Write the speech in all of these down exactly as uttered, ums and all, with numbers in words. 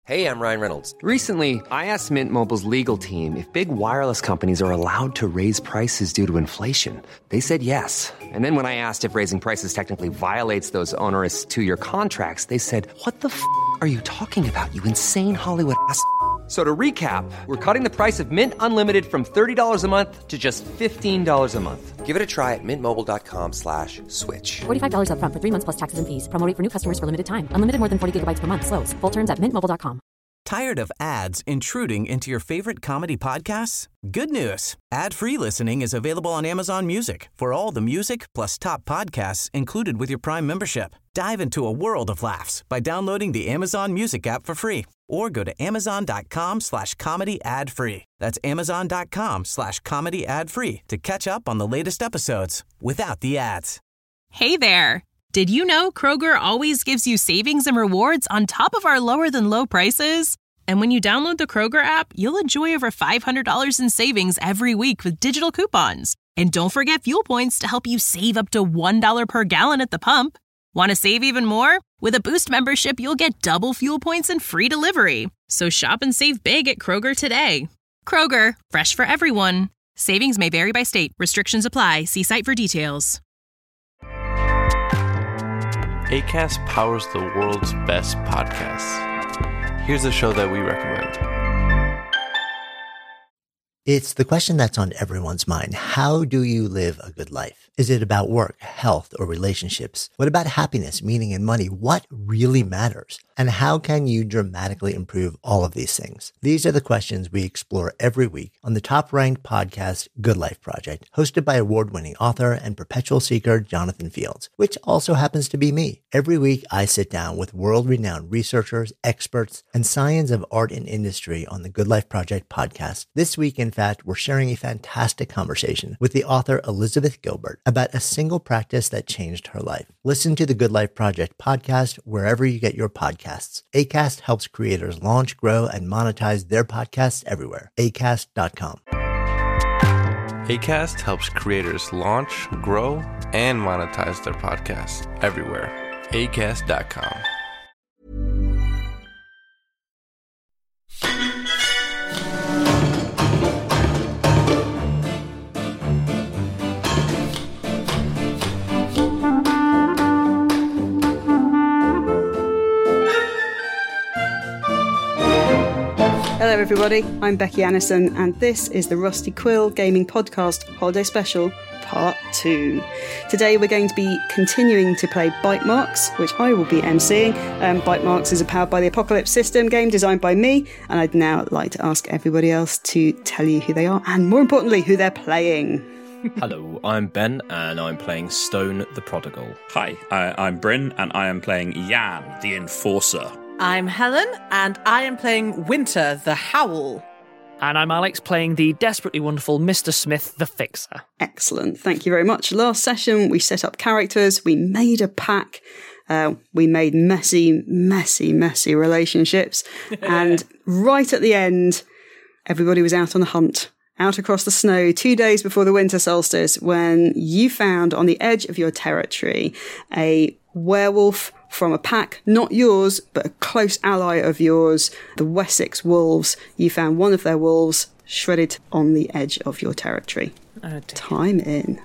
Hey, I'm Ryan Reynolds. Recently, I asked Mint Mobile's legal team if big wireless companies are allowed to raise prices due to inflation. They said yes. And then when I asked if raising prices technically violates those onerous two-year contracts, they said, what the f*** are you talking about, you insane Hollywood ass f- So to recap, we're cutting the price of Mint Unlimited from thirty dollars a month to just fifteen dollars a month. Give it a try at mintmobile.com slash switch. forty-five dollars up front for three months plus taxes and fees. Promo rate for new customers for limited time. Unlimited more than forty gigabytes per month. Slows full terms at mint mobile dot com. Tired of ads intruding into your favorite comedy podcasts? Good news. Ad-free listening is available on Amazon Music for all the music plus top podcasts included with your Prime membership. Dive into a world of laughs by downloading the Amazon Music app for free or go to amazon.com slash comedy ad free. That's amazon.com slash comedy ad free to catch up on the latest episodes without the ads. Hey there. Did you know Kroger always gives you savings and rewards on top of our lower than low prices? And when you download the Kroger app, you'll enjoy over five hundred dollars in savings every week with digital coupons. And don't forget fuel points to help you save up to one dollar per gallon at the pump. Want to save even more? With a Boost membership, you'll get double fuel points and free delivery. So shop and save big at Kroger today. Kroger, fresh for everyone. Savings may vary by state. Restrictions apply. See site for details. Acast powers the world's best podcasts. Here's a show that we recommend. It's the question that's on everyone's mind. How do you live a good life? Is it about work, health, or relationships? What about happiness, meaning, and money? What really matters? And how can you dramatically improve all of these things? These are the questions we explore every week on the top-ranked podcast, Good Life Project, hosted by award-winning author and perpetual seeker Jonathan Fields, which also happens to be me. Every week, I sit down with world-renowned researchers, experts, and science of art and industry on the Good Life Project podcast. This week, in fact, we're sharing a fantastic conversation with the author Elizabeth Gilbert about a single practice that changed her life. Listen to the Good Life Project podcast wherever you get your podcasts. Acast helps creators launch, grow, and monetize their podcasts everywhere. acast dot com. Acast helps creators launch, grow, and monetize their podcasts everywhere. acast dot com. Hello everybody, I'm Becky Annison and this is the Rusty Quill Gaming Podcast Holiday Special Part two. Today we're going to be continuing to play Bite Marks, which I will be emceeing. Um, Bite Marks is a Powered by the Apocalypse system game designed by me, and I'd now like to ask everybody else to tell you who they are and, more importantly, who they're playing. Hello, I'm Ben and I'm playing Stone the Prodigal. Hi, I, I'm Bryn and I am playing Jan the Enforcer. I'm Helen, and I am playing Winter, the Howl. And I'm Alex, playing the desperately wonderful Mister Smith, the Fixer. Excellent, thank you very much. Last session, we set up characters, we made a pack, uh, we made messy, messy, messy relationships, and right at the end, everybody was out on the hunt, out across the snow, two days before the winter solstice, when you found on the edge of your territory a werewolf from a pack, not yours, but a close ally of yours, the Wessex Wolves. You found one of their wolves shredded on the edge of your territory. Oh, Time in.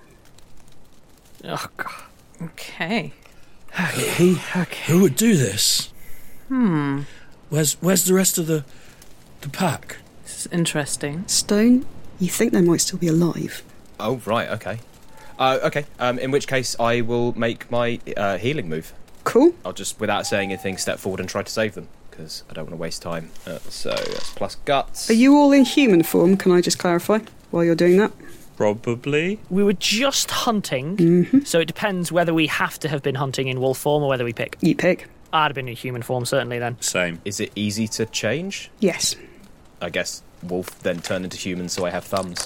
Oh, God. Okay. Who, okay. Who would do this? Hmm. Where's Where's the rest of the the pack? This is interesting. Stone, you think they might still be alive? Oh, right, okay. Uh, okay, um, in which case I will make my uh, healing move. Cool. I'll just, without saying anything, step forward and try to save them, because I don't want to waste time. Uh, so that's plus guts. Are you all in human form? Can I just clarify while you're doing that? Probably. We were just hunting, mm-hmm. so it depends whether we have to have been hunting in wolf form or whether we pick. You pick. I'd have been in human form, certainly, then. Same. Is it easy to change? Yes. I guess wolf then turn into human, so I have thumbs.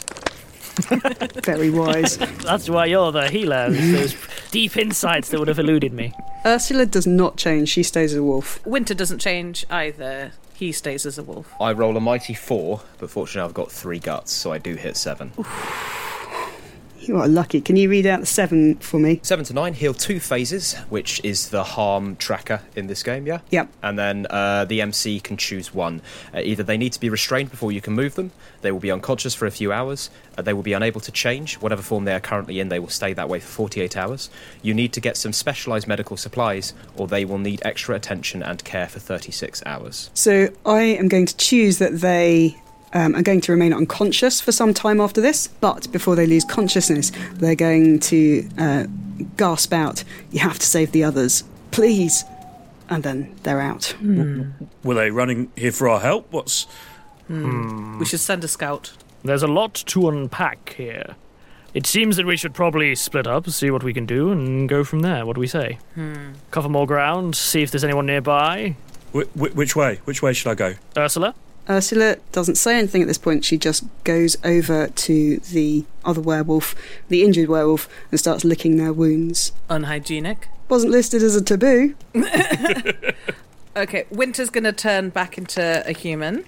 Very wise. That's why you're the healer. Those deep insights that would have eluded me. Ursula does not change. She stays as a wolf. Winter doesn't change either. He stays as a wolf. I roll a mighty four, but fortunately I've got three guts, so I do hit seven. You are lucky. Can you read out the seven for me? Seven to nine, heal two phases, which is the harm tracker in this game, yeah? Yep. And then uh, the M C can choose one. Uh, either they need to be restrained before you can move them, they will be unconscious for a few hours, uh, they will be unable to change. Whatever form they are currently in, they will stay that way for forty-eight hours. You need to get some specialised medical supplies, or they will need extra attention and care for thirty-six hours. So I am going to choose that they... Um, are going to remain unconscious for some time after this, but before they lose consciousness, they're going to uh, gasp out, "You have to save the others, please," and then they're out. Hmm. Were they running here for our help? What's... Hmm. We should send a scout. There's a lot to unpack here. It seems that we should probably split up, see what we can do, and go from there. What do we say? Hmm. Cover more ground, see if there's anyone nearby. Wh- wh- which way? Which way should I go? Ursula? Ursula doesn't say anything at this point. She just goes over to the other werewolf, the injured werewolf, and starts licking their wounds. Unhygienic. Wasn't listed as a taboo. Okay, Winter's going to turn back into a human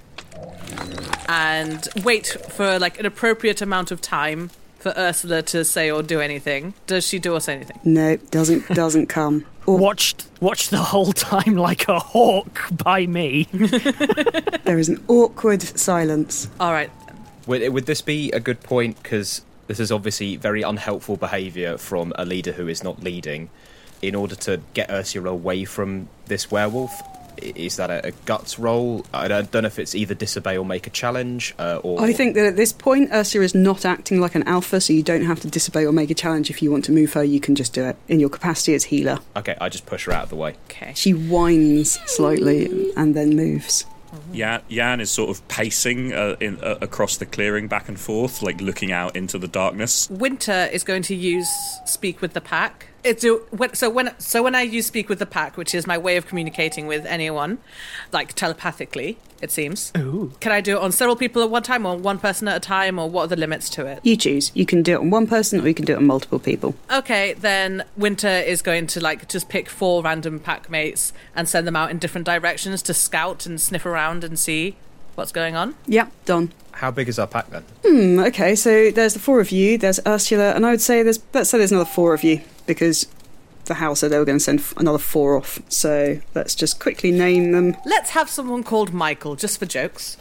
and wait for like an appropriate amount of time for Ursula to say or do anything. Does she do or say anything? No, doesn't doesn't come. Or watched watched the whole time like a hawk by me. There is an awkward silence. All right. Would, would this be a good point? Because this is obviously very unhelpful behaviour from a leader who is not leading. In order to get Ursula away from this werewolf, is that a, a guts roll? I don't, don't know if it's either disobey or make a challenge, uh, or... I think that at this point, Ursula is not acting like an alpha, so you don't have to disobey or make a challenge. If you want to move her, you can just do it in your capacity as healer. Okay, I just push her out of the way. Okay. She whines slightly and then moves. Jan, Jan is sort of pacing uh, in, uh, across the clearing back and forth, like looking out into the darkness. Winter is going to use Speak with the Pack. It's a, when, so when so when I use Speak with the Pack, which is my way of communicating with anyone, like telepathically, it seems. Ooh. Can I do it on several people at one time, or one person at a time, or what are the limits to it? You choose. You can do it on one person, or you can do it on multiple people. Okay, then Winter is going to like just pick four random pack mates and send them out in different directions to scout and sniff around and see what's going on. Yep, done. How big is our pack then? Hmm, okay, so there's the four of you, there's Ursula, and I would say there's, let's say there's another four of you, because the house said they were going to send f- another four off, so let's just quickly name them. Let's have someone called Michael, just for jokes.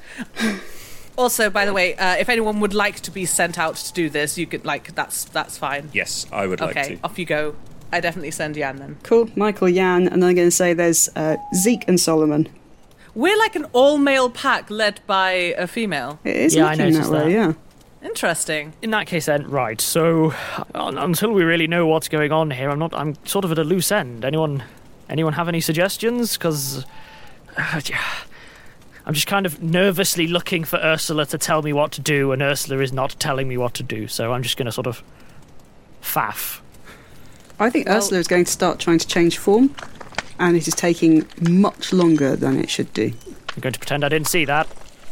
Also, by the way, uh, if anyone would like to be sent out to do this, you could, like, that's that's fine. Yes, I would okay, like to. Okay, off you go. I definitely send Jan then. Cool, Michael, Jan, and I'm going to say there's uh, Zeke and Solomon. We're like an all-male pack led by a female. It is yeah, looking I that way, that. yeah. Interesting. In that case, then, right. So, un- until we really know what's going on here, I'm not. I'm sort of at a loose end. Anyone, anyone have any suggestions? Because uh, I'm just kind of nervously looking for Ursula to tell me what to do, and Ursula is not telling me what to do. So I'm just going to sort of faff. I think well, Ursula is going to start trying to change form, and it is taking much longer than it should do. I'm going to pretend I didn't see that.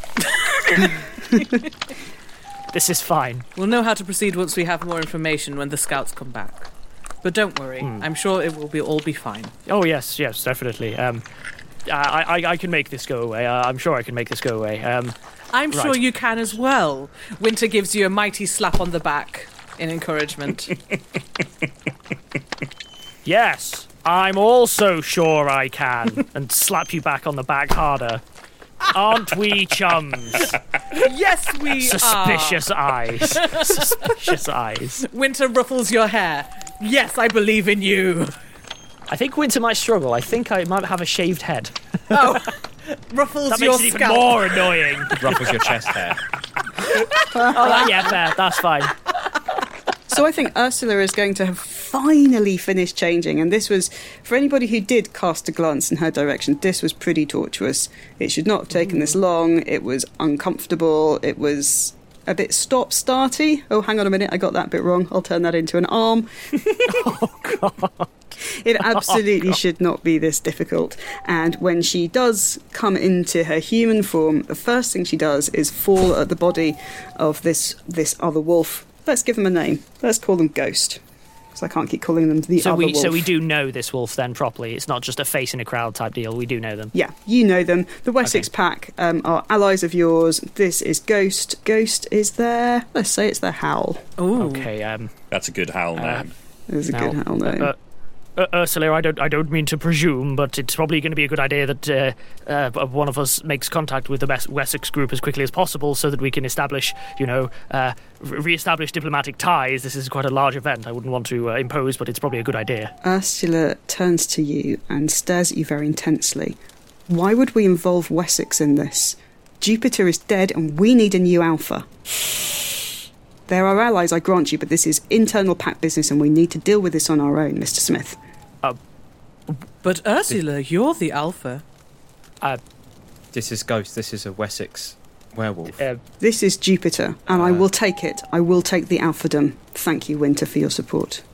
This is fine. We'll know how to proceed once we have more information when the scouts come back. But don't worry, mm. I'm sure it will be all be fine. Oh yes, yes, definitely. Um, I, I, I can make this go away. Uh, I'm sure I can make this go away. Um, I'm right. sure you can as well. Winter gives you a mighty slap on the back in encouragement. Yes, I'm also sure I can, and slap you back on the back harder. Aren't we chums? Yes, we Suspicious are. eyes. Suspicious eyes. Winter ruffles your hair. Yes, I believe in you. I think Winter might struggle. I think I might have a shaved head. Oh, ruffles that your makes it scalp. even more annoying. Ruffles your chest hair. Oh, that, yeah, fair. That's fine. So I think Ursula is going to have finally finished changing, and this was, for anybody who did cast a glance in her direction, this was pretty tortuous. It should not have taken this long. It was uncomfortable. It was a bit stop-starty. Oh, hang on a minute, I got that bit wrong. I'll turn that into an arm. Oh, God. It absolutely oh, should not be this difficult. And when she does come into her human form, the first thing she does is fall at the body of this this other wolf. Let's give them a name. Let's call them Ghost. because I can't keep calling them the so other we, wolf. So we do know this wolf then properly. It's not just a face in a crowd type deal. We do know them. Yeah, you know them. The Wessex Okay. pack um, are allies of yours. This is Ghost. Ghost is their, let's say it's their Howl. Ooh. Okay. Um, That's a good howl Uh, name. It's a now, good Howl name. Uh, uh, Ursula, I don't, I don't mean to presume, but it's probably going to be a good idea that uh, uh, one of us makes contact with the Wes- Wessex group as quickly as possible, so that we can establish, you know, uh, re- re-establish diplomatic ties. This is quite a large event. I wouldn't want to uh, impose, but it's probably a good idea. Ursula turns to you and stares at you very intensely. Why would we involve Wessex in this? Jupiter is dead and we need a new Alpha. They're our allies, I grant you, but this is internal pack business and we need to deal with this on our own, Mister Smith. Uh, But Ursula, you're the alpha. Uh, This is Ghost. This is a Wessex werewolf. uh, This is Jupiter, and I will take it. I will take the Alphadom. Thank you, Winter, for your support.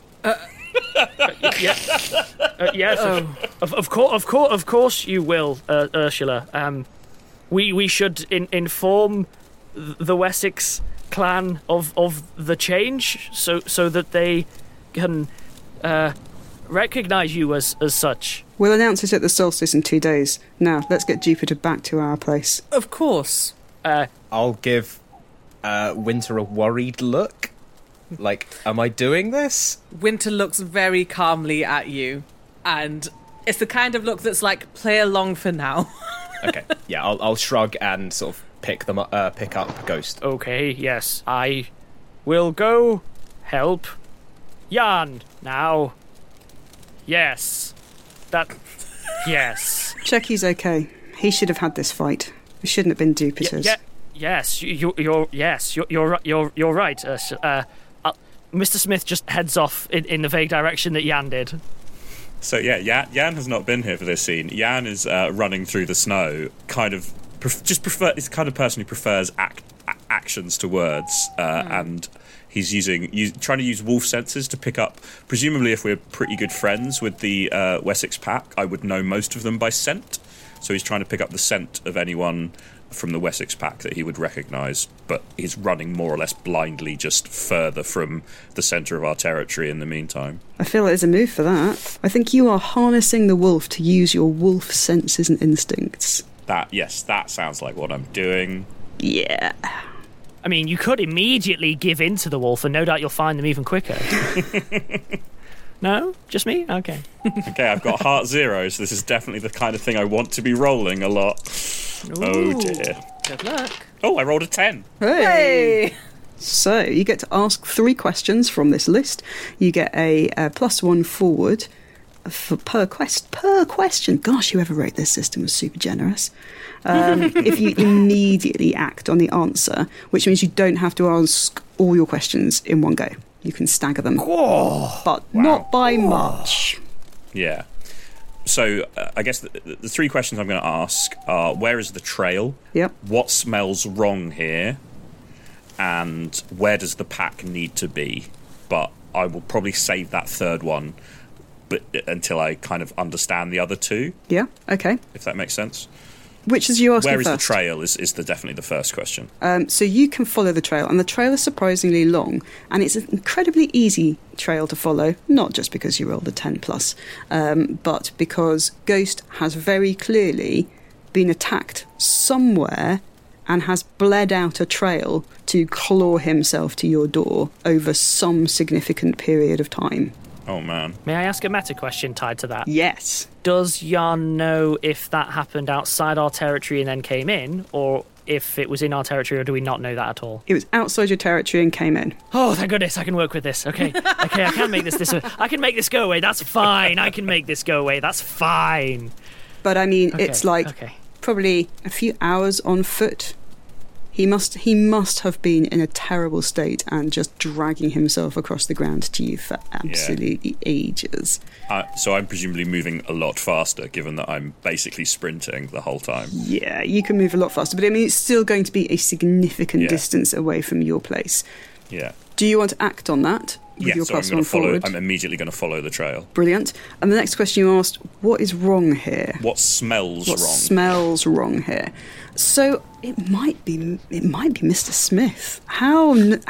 yeah, uh, yes, Oh. of, of course, of course, of course, you will, uh, Ursula. Um, we we should in, inform th- the Wessex clan of, of the change, so so that they can uh, recognise you as as such. We'll announce it at the solstice in two days. Now, let's get Jupiter back to our place. Of course. Uh, I'll give uh, Winter a worried look. Like, am I doing this? Winter looks very calmly at you, and it's the kind of look that's like, play along for now. Okay, yeah, I'll, I'll shrug and sort of pick them up, uh, pick up Ghost. Okay, yes, I will go help Jan now. Yes, that. Yes. Check he's okay. He should have had this fight. It shouldn't have been Jupiter's. Yeah, yes, you, you, you're yes, you're you're ri- you're you're right. Uh, s- uh, uh, Mister Smith just heads off in, in the vague direction that Jan did. So yeah, Jan, Jan has not been here for this scene. Jan is uh, running through the snow, kind of pref- just prefer. Is the kind of person who prefers act, a- actions to words, uh, mm. and he's using use, trying to use wolf senses to pick up. Presumably, if we're pretty good friends with the uh, Wessex pack, I would know most of them by scent. So he's trying to pick up the scent of anyone from the Wessex pack that he would recognise, but he's running more or less blindly just further from the centre of our territory in the meantime. I feel like there's a move for that. I think you are harnessing the wolf to use your wolf senses and instincts. That, yes, that sounds like what I'm doing. Yeah. I mean, you could immediately give in to the wolf, and no doubt you'll find them even quicker. No? Just me? Okay. Okay, I've got heart zero, so this is definitely the kind of thing I want to be rolling a lot. Ooh. Oh dear. Good luck. Oh, I rolled a ten. Hey! So, you get to ask three questions from this list. You get a, a plus one forward for per quest per question. Gosh, whoever wrote this system was super generous. Um, if you immediately act on the answer, which means you don't have to ask all your questions in one go. You can stagger them, Whoa. but Wow. not by much. Yeah. So, uh, I guess the, the three questions I'm going to ask are, where is the trail? Yep. What smells wrong here? And where does the pack need to be? But I will probably save that third one but until I kind of understand the other two. Yeah, okay. If that makes sense. Which is you asking Where is first? the trail is, is the definitely the first question. Um, so you can follow the trail, and the trail is surprisingly long, and it's an incredibly easy trail to follow, not just because you rolled a ten plus, um, but because Ghost has very clearly been attacked somewhere and has bled out a trail to claw himself to your door over some significant period of time. Oh, man. May I ask a meta question tied to that? Yes. Does Jan know if that happened outside our territory and then came in, or if it was in our territory, or do we not know that at all? It was outside your territory and came in. Oh, thank goodness, I can work with this. Okay, okay, I can make this this. I can make this go away. That's fine. I can make this go away. That's fine. But I mean, Okay, it's like okay. probably a few hours on foot. He must he must have been in a terrible state and just dragging himself across the ground to you for absolutely yeah. ages. Uh, so I'm presumably moving a lot faster, given that I'm basically sprinting the whole time. Yeah, you can move a lot faster, but I mean, it's still going to be a significant Yeah. distance away from your place. Yeah. Do you want to act on that with Yeah, your so I'm plus going one to follow. forward? I'm immediately going to follow the trail. Brilliant. And the next question you asked, what is wrong here? What smells What wrong? smells wrong here? So it might be it might be Mister Smith. How how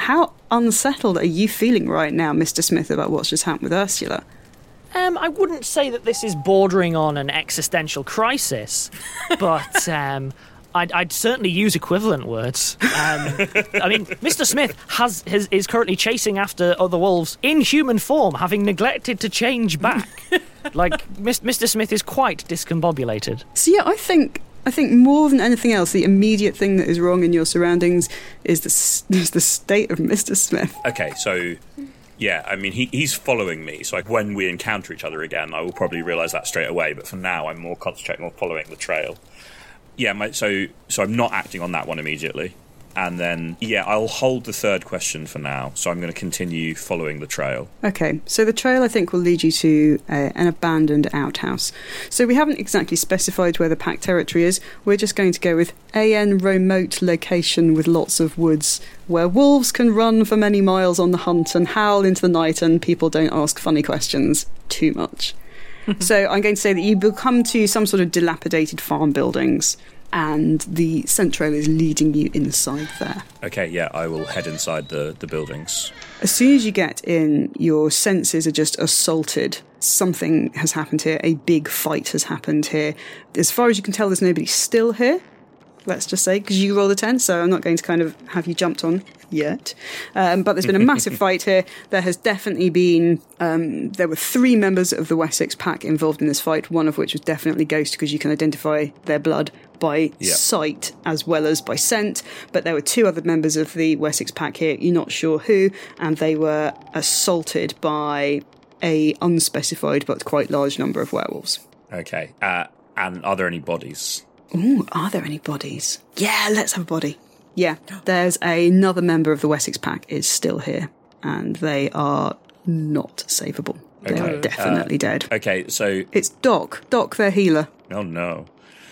unsettled are you feeling right now, Mister Smith, about what's just happened with Ursula? Um, I wouldn't say that this is bordering on an existential crisis, but um, I'd, I'd certainly use equivalent words. Um, I mean, Mister Smith has, has is currently chasing after other wolves in human form, having neglected to change back. Like, Mister Smith is quite discombobulated. So yeah, I think I think more than anything else, the immediate thing that is wrong in your surroundings is the is the state of Mister Smith. Okay, so. Yeah, I mean, he, he's following me, so like, when we encounter each other again, I will probably realise that straight away, but for now, I'm more concentrating on following the trail. Yeah, my, so so I'm not acting on that one immediately. And then, yeah, I'll hold the third question for now, so I'm going to continue following the trail. Okay, so the trail, I think, will lead you to uh, an abandoned outhouse. So we haven't exactly specified where the pack territory is. We're just going to go with A N remote location with lots of woods, where wolves can run for many miles on the hunt and howl into the night, and people don't ask funny questions too much. So I'm going to say that you will come to some sort of dilapidated farm buildings, and the scent trail is leading you inside there. Okay, yeah, I will head inside the, the buildings. As soon as you get in, your senses are just assaulted. Something has happened here. A big fight has happened here. As far as you can tell, there's nobody still here, let's just say, because you rolled a ten, so I'm not going to kind of have you jumped on yet. Um, but there's been a massive fight here. There has definitely been... Um, there were three members of the Wessex pack involved in this fight, one of which was definitely Ghost, because you can identify their blood by yep. sight as well as by scent. But there were two other members of the Wessex pack here, you're not sure who, and they were assaulted by a unspecified but quite large number of werewolves. Okay, uh, and are there any bodies? Ooh, are there any bodies? Yeah, let's have a body. Yeah, there's another member of the Wessex pack is still here, and they are not savable. They Okay, are definitely uh, dead. Okay, so... It's Doc. Doc, their healer. Oh, no.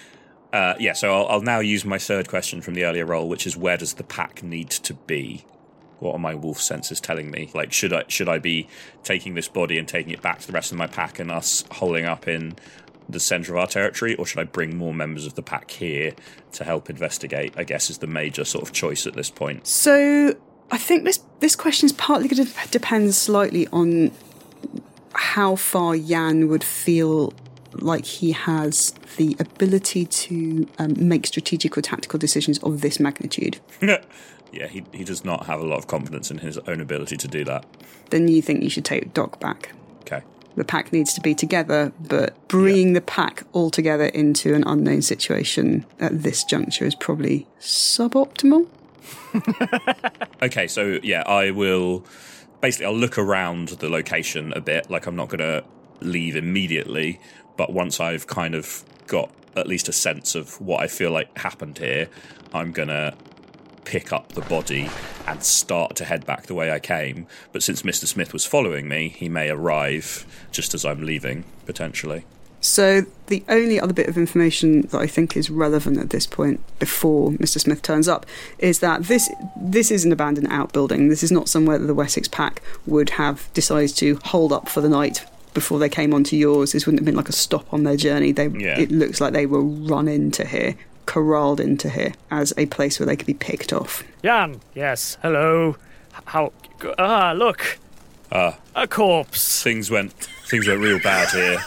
Uh, yeah, so I'll, I'll now use my third question from the earlier roll, which is, where does the pack need to be? What are my wolf senses telling me? Like, should I should I be taking this body and taking it back to the rest of my pack and us holding up in the centre of our territory, or should I bring more members of the pack here to help investigate, I guess, is the major sort of choice at this point. So I think this this question is partly going to depend slightly on how far Jan would feel like he has the ability to um, make strategic or tactical decisions of this magnitude. Yeah, he he does not have a lot of confidence in his own ability to do that. Then you think you should take Doc back. Okay. The pack needs to be together, but bringing yeah. the pack all together into an unknown situation at this juncture is probably suboptimal. Okay, so yeah, I will... Basically, I'll look around the location a bit, like I'm not going to leave immediately, but once I've kind of got at least a sense of what I feel like happened here, I'm going to pick up the body and start to head back the way I came. But since Mister Smith was following me, he may arrive just as I'm leaving, potentially. So the only other bit of information that I think is relevant at this point, before Mister Smith turns up, is that this this is an abandoned outbuilding. This is not somewhere that the Wessex pack would have decided to hold up for the night before they came onto yours. This wouldn't have been like a stop on their journey. They yeah. It looks like they were run into here, corralled into here, as a place where they could be picked off. Jan, yes, hello. How... Ah, look. Ah. A corpse. Things went, things went real bad here.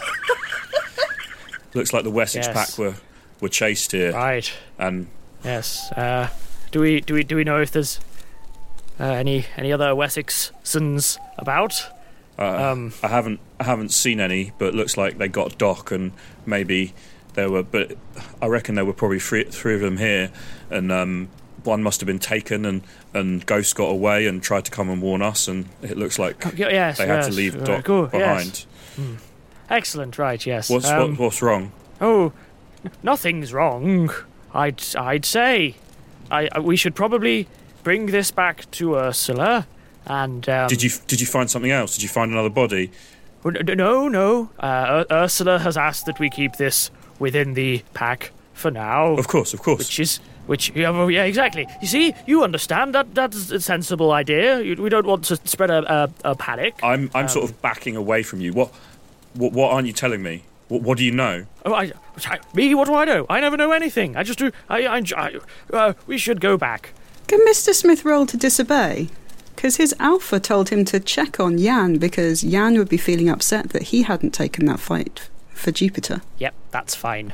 Looks like the Wessex yes. pack were, were chased here. Right. And yes. Uh, do we do we do we know if there's uh, any any other Wessexans about? Uh, um, I haven't I haven't seen any, but it looks like they got Doc, and maybe there were. But I reckon there were probably three three of them here, and um, one must have been taken, and, and Ghost got away and tried to come and warn us, and it looks like oh, yes, they had yes, to leave uh, Doc cool, behind. Yes. Hmm. Excellent, right, yes. What's um, what, what's wrong? Oh, nothing's wrong. I'd I'd say, I, I we should probably bring this back to Ursula. And um, did you did you find something else? Did you find another body? No, no. Uh, Ur- Ursula has asked that we keep this within the pack for now. Of course, of course. Which is which? Yeah, well, yeah, exactly. You see, you understand that that's a sensible idea. We don't want to spread a, a, a panic. I'm I'm um, sort of backing away from you. What what what aren't you telling me? What, what do you know? Oh, I, I, me? What do I know? I never know anything. I just do. I, I, I uh, we should go back. Can Mister Smith roll to disobey? Because his alpha told him to check on Jan because Jan would be feeling upset that he hadn't taken that fight for Jupiter. Yep, that's fine.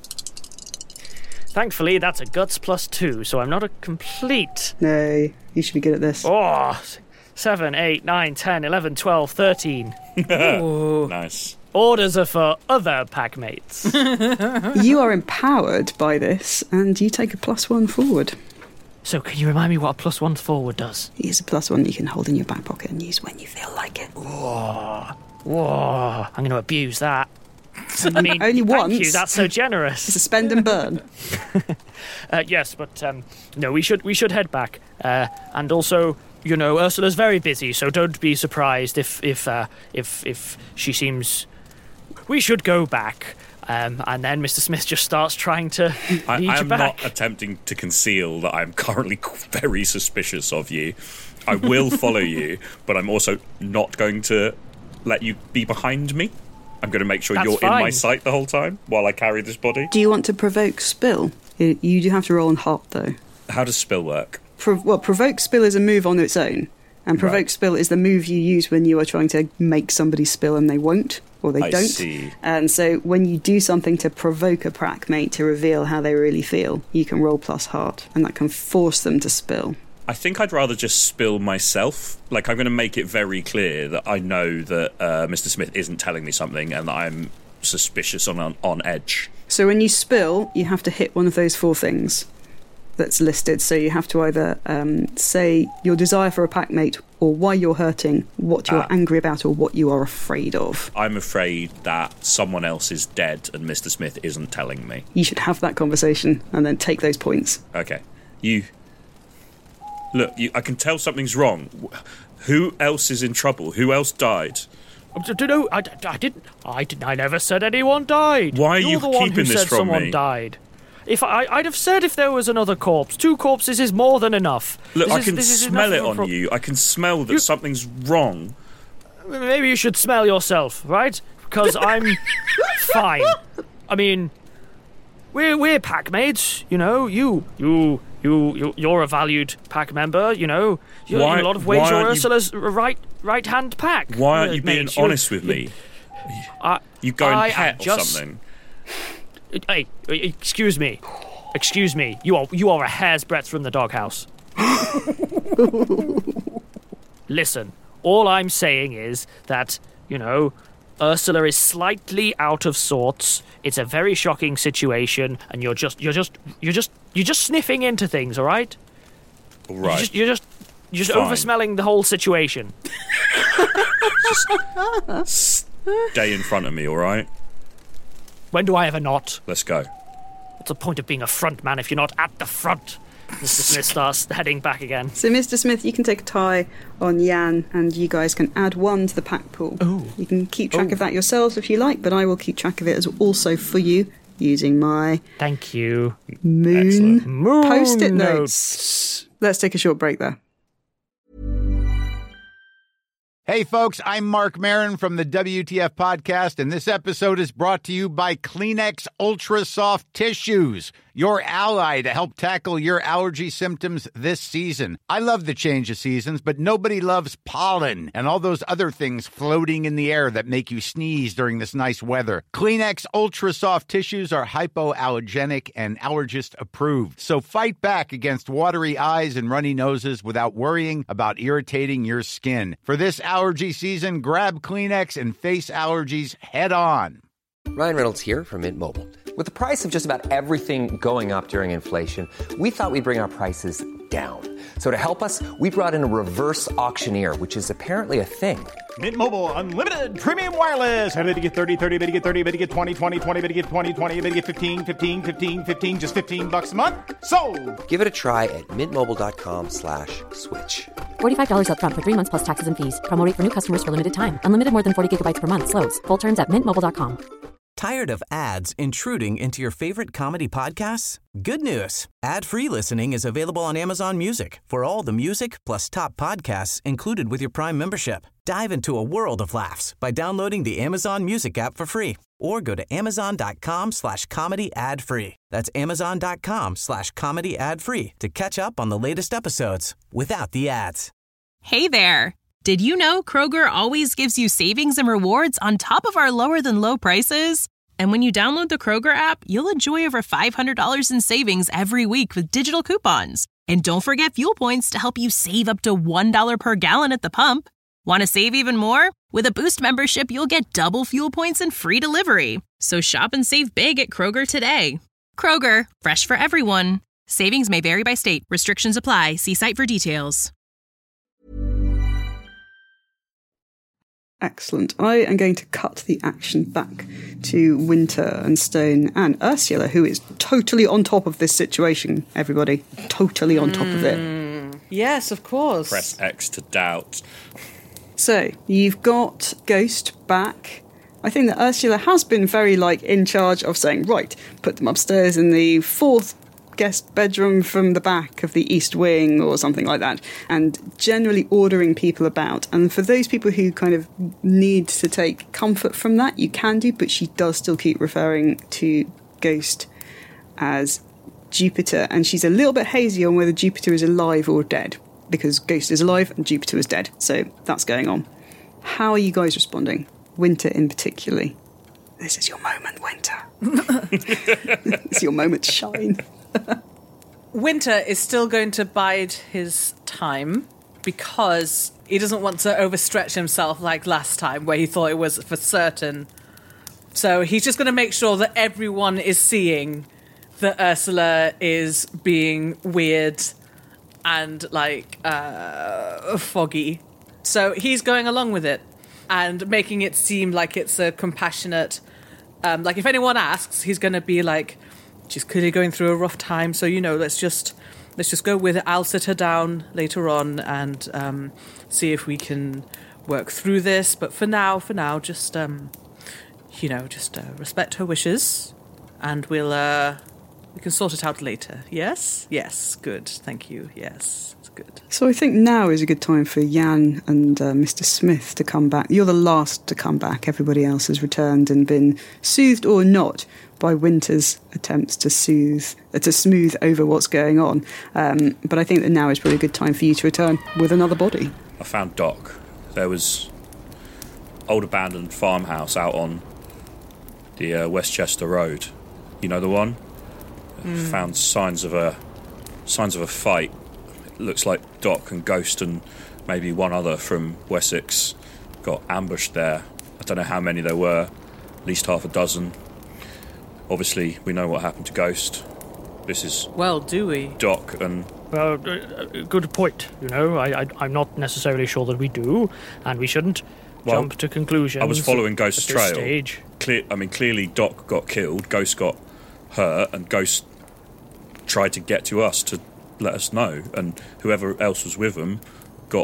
Thankfully, that's a guts plus two, so I'm not a complete... No, you should be good at this. Oh, seven, eight, nine, ten, eleven, twelve, thirteen. Ooh. Nice. Orders are for other pack mates. You are empowered by this, and you take a plus one forward. So can you remind me what a plus one forward does? It's a plus one you can hold in your back pocket and use when you feel like it. Whoa. Whoa. I'm going to abuse that. I mean, only once. Thank you, that's so generous. It's a spend and burn. uh, yes, but um, no, we should we should head back. Uh, and also, you know, Ursula's very busy, so don't be surprised if if uh, if if she seems. We should go back. Um, and then Mister Smith just starts trying to I, lead I you am back. not attempting to conceal that I'm currently very suspicious of you. I will follow you, but I'm also not going to let you be behind me. I'm going to make sure That's you're fine. in my sight the whole time while I carry this body. Do you want to provoke spill? You you do have to roll on heart, though. How does spill work? Pro- well, provoke spill is a move on its own. And provoke Right. spill is the move you use when you are trying to make somebody spill and they won't, or they I don't. see. And so when you do something to provoke a pack mate to reveal how they really feel, you can roll plus heart, and that can force them to spill. I think I'd rather just spill myself. Like, I'm going to make it very clear that I know that uh, Mister Smith isn't telling me something and that I'm suspicious on, on on edge. So when you spill, you have to hit one of those four things that's listed. So you have to either um, say your desire for a pack mate, or why you're hurting, what you're Ah. angry about, or what you are afraid of. I'm afraid that someone else is dead and Mister Smith isn't telling me. You should have that conversation and then take those points. Okay. You... Look, you, I can tell something's wrong. Who else is in trouble? Who else died? No, I, I didn't. I didn't. I never said anyone died. Why are You're you the one who keeping this said from someone me? died. If I, I'd have said if there was another corpse. Two corpses is more than enough. Look, This I is- can this is smell enough it on for- you. I can smell that You- something's wrong. Maybe you should smell yourself, right? Because I'm fine. I mean, we're we're pack mates, you know. You you you you you're a valued pack member, you know. You're, Why- in a lot of ways, why you're aren't you- Ursula's right right hand pack. Why aren't uh, you being mate. You're- honest with me? I, You go and I pet am or just- something. Hey, excuse me. Excuse me. You are you are a hair's breadth from the doghouse. Listen, all I'm saying is that, you know, Ursula is slightly out of sorts. It's a very shocking situation, and you're just you're just you're just you're just sniffing into things, all right? All You're right. just you're just you're just Fine. oversmelling the whole situation. Stay in front of me, all right? When do I ever not? Let's go. What's the point of being a front man if you're not at the front? Mister Smith starts heading back again. So, Mister Smith, you can take a tie on Jan, and you guys can add one to the pack pool. Oh. You can keep track of that yourselves if you like, but I will keep track of it as also for you using my Thank you. moon, Excellent. Moon post-it notes. notes. Let's take a short break there. Hey, folks, I'm Mark Maron from the W T F Podcast, and this episode is brought to you by Kleenex Ultra Soft Tissues, your ally to help tackle your allergy symptoms this season. I love the change of seasons, but nobody loves pollen and all those other things floating in the air that make you sneeze during this nice weather. Kleenex Ultra Soft Tissues are hypoallergenic and allergist approved, so fight back against watery eyes and runny noses without worrying about irritating your skin. For this allergy season, grab Kleenex and face allergies head on. Ryan Reynolds here from Mint Mobile. With the price of just about everything going up during inflation, we thought we'd bring our prices down. So to help us, we brought in a reverse auctioneer, which is apparently a thing. Mint Mobile Unlimited Premium Wireless. How to get thirty, thirty, how to get thirty, how to get twenty, twenty, twenty, how to get twenty, twenty, how to get fifteen, fifteen, fifteen, fifteen, just fifteen bucks a month? Sold! Give it a try at mintmobile.com slash switch. forty-five dollars up front for three months plus taxes and fees. Promo rate for new customers for limited time. Unlimited more than forty gigabytes per month. Slows full terms at mint mobile dot com. Tired of ads intruding into your favorite comedy podcasts? Good news. Ad-free listening is available on Amazon Music for all the music plus top podcasts included with your Prime membership. Dive into a world of laughs by downloading the Amazon Music app for free or go to amazon.com slash comedy ad free. That's amazon.com slash comedy ad free to catch up on the latest episodes without the ads. Hey there! Did you know Kroger always gives you savings and rewards on top of our lower-than-low prices? And when you download the Kroger app, you'll enjoy over five hundred dollars in savings every week with digital coupons. And don't forget fuel points to help you save up to one dollar per gallon at the pump. Want to save even more? With a Boost membership, you'll get double fuel points and free delivery. So shop and save big at Kroger today. Kroger, fresh for everyone. Savings may vary by state. Restrictions apply. See site for details. Excellent. I am going to cut the action back to Winter and Stone and Ursula, who is totally on top of this situation, everybody. Totally on top of it. Yes, of course. Press X to doubt. So, you've got Ghost back. I think that Ursula has been very, like, in charge of saying, right, put them upstairs in the fourth guest bedroom from the back of the east wing or something like that, and generally ordering people about. And for those people who kind of need to take comfort from that, you can do, but she does still keep referring to Ghost as Jupiter, and she's a little bit hazy on whether Jupiter is alive or dead, because Ghost is alive and Jupiter is dead. So that's going on. How are you guys responding? Winter in particular. This is your moment, Winter. It's your moment to shine. Winter is still going to bide his time because he doesn't want to overstretch himself like last time where he thought it was for certain. So he's just going to make sure that everyone is seeing that Ursula is being weird and, like, uh, foggy. So he's going along with it and making it seem like it's a compassionate... Um, like, if anyone asks, he's going to be like, she's clearly going through a rough time, so, you know, let's just let's just go with it. I'll sit her down later on and um, see if we can work through this. But for now, for now, just, um, you know, just uh, respect her wishes, and we'll, uh, we can sort it out later. Yes? Yes, good. Thank you. Yes, it's good. So I think now is a good time for Jan and uh, Mister Smith to come back. You're the last to come back. Everybody else has returned and been soothed or not by Winter's attempts to soothe, uh, to smooth over what's going on. Um, but I think that now is probably a good time for you to return with another body. I found Doc. There was old abandoned farmhouse out on the uh, Westchester Road. You know the one? Mm. Found signs of a signs of a fight. It looks like Doc and Ghost and maybe one other from Wessex got ambushed there. I don't know how many there were. At least half a dozen. Obviously, we know what happened to Ghost. This is... Well, do we? Doc and... Well, uh, good point. You know, I, I, I'm not necessarily sure that we do, and we shouldn't well, jump to conclusions. I was following Ghost's at this trail. Stage. Clear, I mean, clearly Doc got killed, Ghost got hurt, and Ghost tried to get to us to let us know, and whoever else was with him got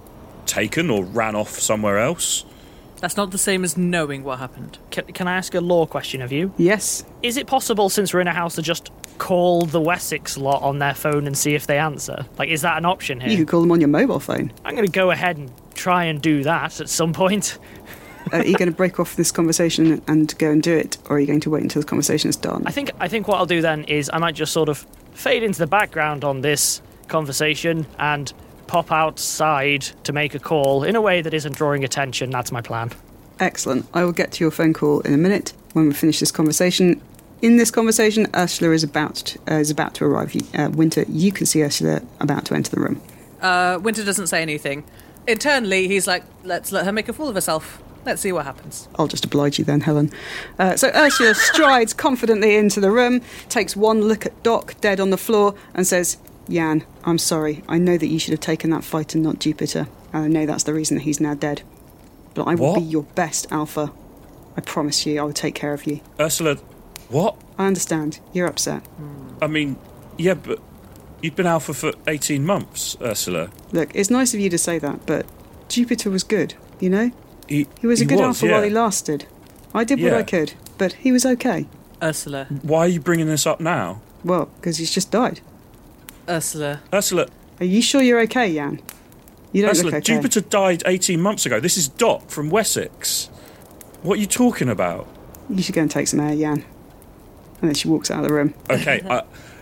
taken or ran off somewhere else. That's not the same as knowing what happened. Can, can I ask a law question of you? Yes. Is it possible, since we're in a house, to just call the Wessex lot on their phone and see if they answer? Like, is that an option here? You could call them on your mobile phone. I'm going to go ahead and try and do that at some point. uh, are you going to break off this conversation and go and do it, or are you going to wait until the conversation is done? I think I think what I'll do then is I might just sort of fade into the background on this conversation and pop outside to make a call in a way that isn't drawing attention. That's my plan. Excellent. I will get to your phone call in a minute when we finish this conversation. In this conversation, Ursula is about to, uh, is about to arrive. Uh, Winter, you can see Ursula about to enter the room. Uh, Winter doesn't say anything. Internally, he's like, let's let her make a fool of herself. Let's see what happens. I'll just oblige you then, Helen. Uh, so Ursula strides confidently into the room, takes one look at Doc dead on the floor, and says, Jan, I'm sorry. I know that you should have taken that fight and not Jupiter. And I know that's the reason that he's now dead. But I will what? be your best alpha. I promise you I will take care of you. Ursula, what? I understand. You're upset. I mean, yeah, but you've been alpha for eighteen months, Ursula. Look, it's nice of you to say that, but Jupiter was good, you know? He, he was he a good was, alpha yeah. while he lasted. I did what yeah. I could, but he was okay. Ursula. Why are you bringing this up now? Well, because he's just died. Ursula. Ursula. Are you sure you're okay, Jan? You don't Ursula, look okay. Jupiter died eighteen months ago. This is Doc from Wessex. What are you talking about? You should go and take some air, Jan. And then she walks out of the room. Okay, I,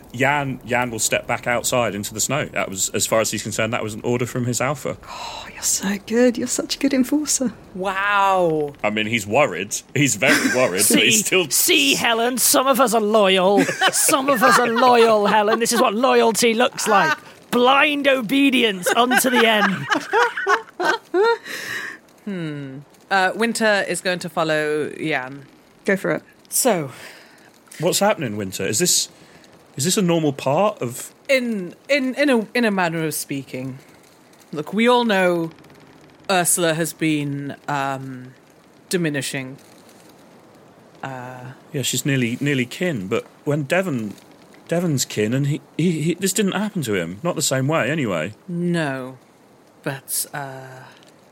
Jan Jan will step back outside into the snow. That was, as far as he's concerned, that was an order from his alpha. Oh, you're so good. You're such a good enforcer. Wow. I mean, he's worried. He's very worried. see, but he's still... see, Helen, some of us are loyal. Some of us are loyal, Helen. This is what loyalty looks like. Blind obedience unto the end. hmm. Uh, Winter is going to follow Jan. Go for it. So, what's happening, Winter? Is this is this a normal part of? In in in a in a manner of speaking, look, we all know Ursula has been um, diminishing. Uh, yeah, she's nearly nearly kin. But when Devon Devon's kin, and he, he, he this didn't happen to him. Not the same way, anyway. No, but uh,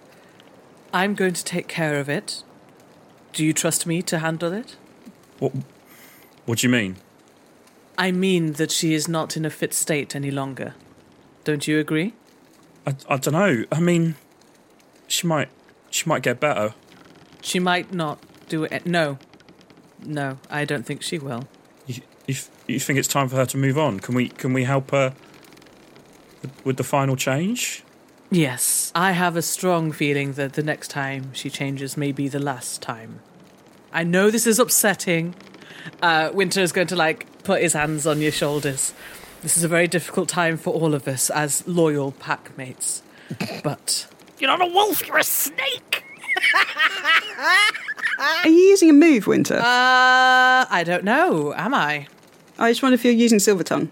I'm going to take care of it. Do you trust me to handle it? What? What do you mean? I mean that she is not in a fit state any longer. Don't you agree? I, I don't know. I mean, she might she might get better. She might not do it. No, no, I don't think she will. You, you, you think it's time for her to move on? Can we can we help her with, with the final change? Yes, I have a strong feeling that the next time she changes may be the last time. I know this is upsetting. Uh, Winter is going to, like, put his hands on your shoulders. This is a very difficult time for all of us as loyal pack mates. But... You're not a wolf, you're a snake! Are you using a move, Winter? Uh, I don't know. Am I? I just wonder if you're using Silver Tongue.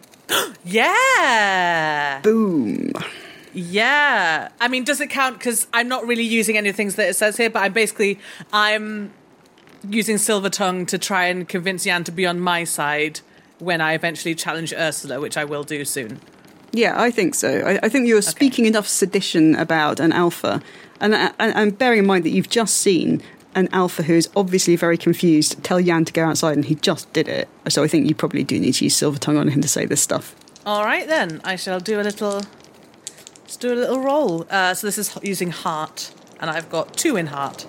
Yeah! Boom. Yeah. I mean, does it count? Because I'm not really using any of the things that it says here, but I'm basically... I'm... using Silver Tongue to try and convince Jan to be on my side when I eventually challenge Ursula, which I will do soon. Yeah, I think so. I, I think you're okay. Speaking enough sedition about an alpha, and, and, and bearing in mind that you've just seen an alpha who is obviously very confused tell Jan to go outside, and he just did it. So I think you probably do need to use Silver Tongue on him to say this stuff. All right, then. I shall do a little... Let's do a little roll. Uh, so this is using heart, and I've got two in heart.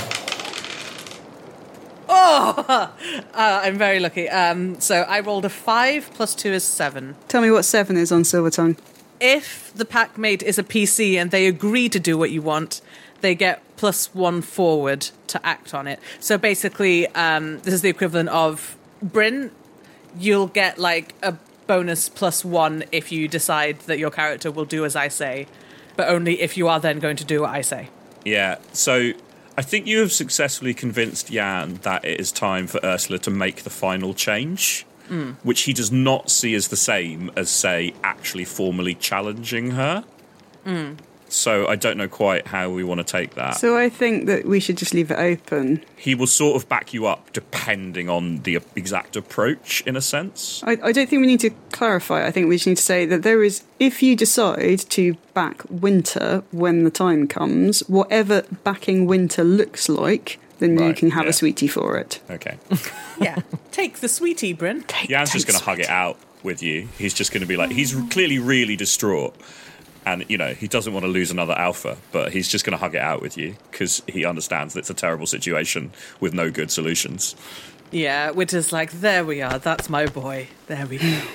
Oh, uh, I'm very lucky. Um, so I rolled a five plus two is seven. Tell me what seven is on Silver Tongue. If the pack mate is a P C and they agree to do what you want, they get plus one forward to act on it. So basically, um, this is the equivalent of Bryn. You'll get like a bonus plus one if you decide that your character will do as I say, but only if you are then going to do what I say. Yeah. So. I think you have successfully convinced Jan that it is time for Ursula to make the final change, mm. which he does not see as the same as, say, actually formally challenging her. Mm. So I don't know quite how we want to take that. So I think that we should just leave it open. He will sort of back you up depending on the exact approach, in a sense. I, I don't think we need to clarify. I think we just need to say that there is, if you decide to back Winter when the time comes, whatever backing Winter looks like, then right, you can have yeah. a sweetie for it. Okay. Yeah. Take the sweetie, Bryn. Take, Jan's take just going to hug it out with you. He's just going to be like, he's clearly really distraught. And, you know, he doesn't want to lose another alpha, but he's just going to hug it out with you because he understands that it's a terrible situation with no good solutions. Yeah, Winter's like, there we are, that's my boy. There we go.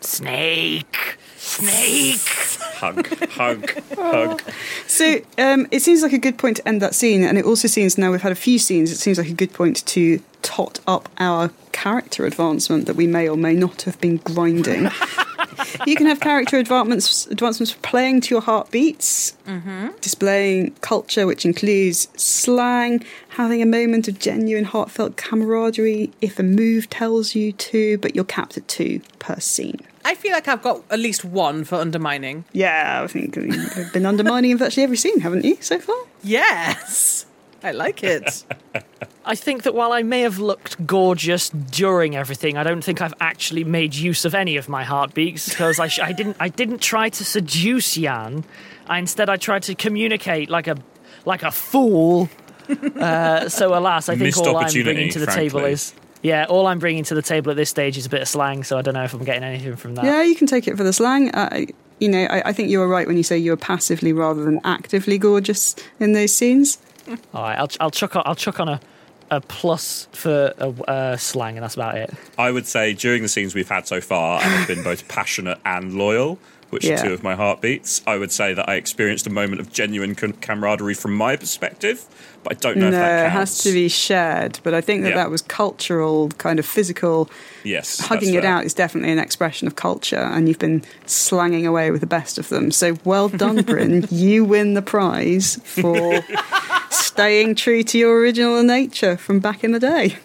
Snake! Snake! Hug, hug, hug. So um, it seems like a good point to end that scene, and it also seems, now we've had a few scenes, it seems like a good point to tot up our character advancement that we may or may not have been grinding. You can have character advancements advancements for playing to your heartbeats, mm-hmm. displaying culture, which includes slang, having a moment of genuine heartfelt camaraderie if a move tells you to, but you're capped at two per scene. I feel like I've got at least one for undermining. Yeah, I think you've been undermining in virtually every scene, haven't you, so far? Yes! I like it. I think that while I may have looked gorgeous during everything, I don't think I've actually made use of any of my heartbeats because I, sh- I didn't. I didn't try to seduce Jan. I, instead, I tried to communicate like a like a fool. Uh, so, alas, I think Missed all I'm bringing to the frankly. table is yeah. All I'm bringing to the table at this stage is a bit of slang. So I don't know if I'm getting anything from that. Yeah, you can take it for the slang. Uh, you know, I, I think you were right when you say you were passively rather than actively gorgeous in those scenes. All right, I'll I'll chuck on, I'll chuck on a, a plus for uh, uh, slang, and that's about it. I would say during the scenes we've had so far, I've been both passionate and loyal, which Yeah. are two of my heartbeats. I would say that I experienced a moment of genuine com- camaraderie from my perspective, but I don't know No, if that it counts. has to be shared. But I think that Yeah. that was cultural, kind of physical. Yes, Hugging that's it fair. out is definitely an expression of culture, and you've been slanging away with the best of them. So well done, Bryn. You win the prize for staying true to your original nature from back in the day.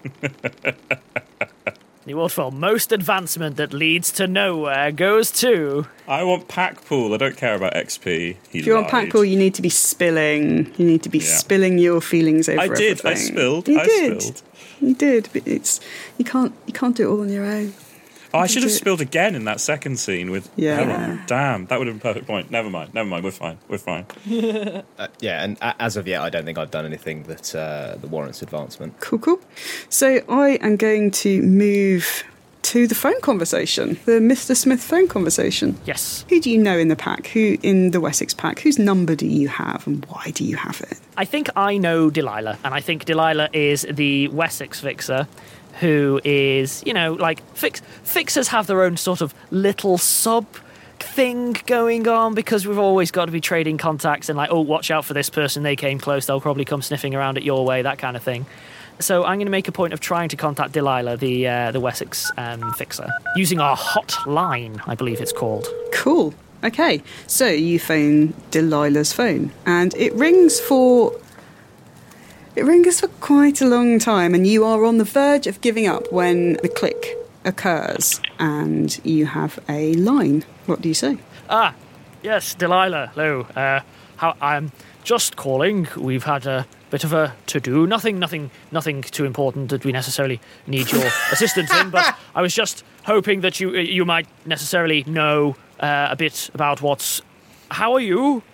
The award for most advancement that leads to nowhere goes to... I want pack pool. I don't care about X P. He If you want lied. pack pool, you need to be spilling. You need to be Yeah. spilling your feelings over I did. everything. I spilled. You I did. spilled. You did, but it's you can't you can't do it all on your own. Oh, I You should have do it. spilled again in that second scene with. Yeah. Helen. Damn, that would have been a perfect point. Never mind. Never mind. We're fine. We're fine. Uh, yeah, and a- as of yet, I don't think I've done anything that uh, that warrants advancement. Cool, cool. So I am going to move to the phone conversation, the Mister Smith phone conversation. Yes. Who do you know in the pack? Who in the Wessex pack? Whose number do you have, and why do you have it? I think I know Delilah, and I think Delilah is the Wessex fixer, who is, you know, like, fix, fixers have their own sort of little sub thing going on, because we've always got to be trading contacts and like, oh, watch out for this person, they came close, they'll probably come sniffing around at your way, that kind of thing. So I'm going to make a point of trying to contact Delilah, the uh, the Wessex um, fixer, using our hotline, I believe it's called. Cool. Okay, so you phone Delilah's phone, and it rings for it rings for quite a long time, and you are on the verge of giving up when the click occurs, and you have a line. What do you say? Ah, yes, Delilah. Hello. Uh, how I'm just calling. We've had a bit of a to-do. Nothing, nothing, nothing too important that we necessarily need your assistance in. But I was just hoping that you you might necessarily know uh, a bit about what's. How are you?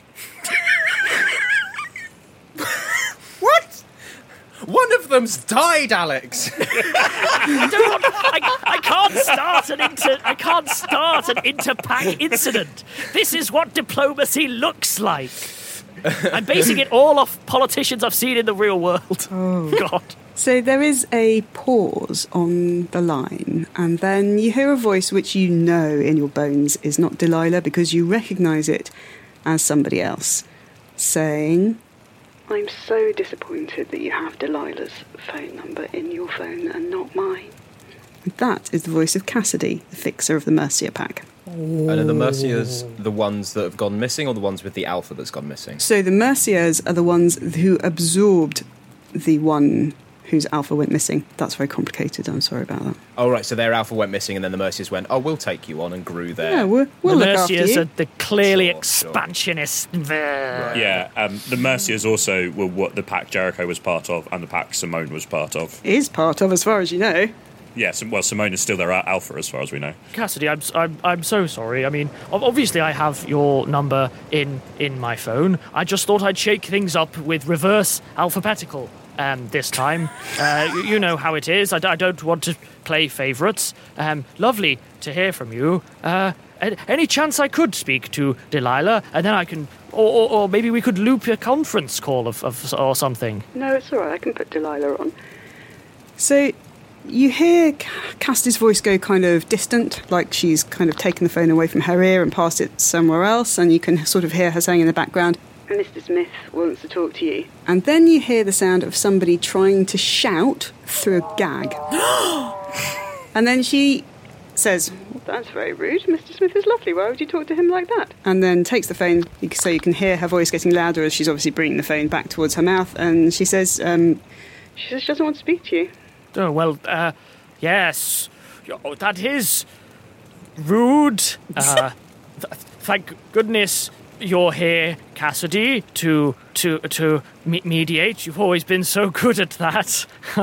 What? One of them's died, Alex. I don't want. I, I can't start an inter. I can't start an interpack incident. This is what diplomacy looks like. I'm basing it all off politicians I've seen in the real world. Oh. God. So there is a pause on the line, and then you hear a voice which you know in your bones is not Delilah, because you recognise it as somebody else, saying, "I'm so disappointed that you have Delilah's phone number in your phone and not mine." That is the voice of Cassidy, the fixer of the Mercia pack. And are the Merciers the ones that have gone missing, or the ones with the Alpha that's gone missing? So the Merciers are the ones who absorbed the one whose Alpha went missing. That's very complicated, I'm sorry about that. Oh, right, so their Alpha went missing, and then the Merciers went, oh, we'll take you on, and grew there. Yeah, we'll, we'll the look after Merciers you. are the clearly Sure, expansionist. Yeah, um, the Merciers also were what the pack Jericho was part of, and the pack Simone was part of. Is part of, as far as you know. Yes, well, Simone is still their al- Alpha, as far as we know. Cassidy, I'm, I'm I'm so sorry. I mean, ob- obviously I have your number in in my phone. I just thought I'd shake things up with reverse alphabetical um, this time. Uh, you, you know how it is. I, d- I don't want to play favourites. Um, lovely to hear from you. Uh, a- any chance I could speak to Delilah, and then I can, or, or, or maybe we could loop a conference call of, of or something. No, it's all right. I can put Delilah on. So you hear Cassidy's voice go kind of distant, like she's kind of taken the phone away from her ear and passed it somewhere else, and you can sort of hear her saying in the background, "Mister Smith wants to talk to you." And then you hear the sound of somebody trying to shout through a gag. And then she says, "Well, that's very rude. Mister Smith is lovely. Why would you talk to him like that?" And then takes the phone, so you can hear her voice getting louder as she's obviously bringing the phone back towards her mouth, and she says, um, she says she doesn't want to speak to you. Oh, well, uh, yes, oh, that is rude. Uh, th- thank goodness you're here, Cassidy, to to to me- mediate. You've always been so good at that.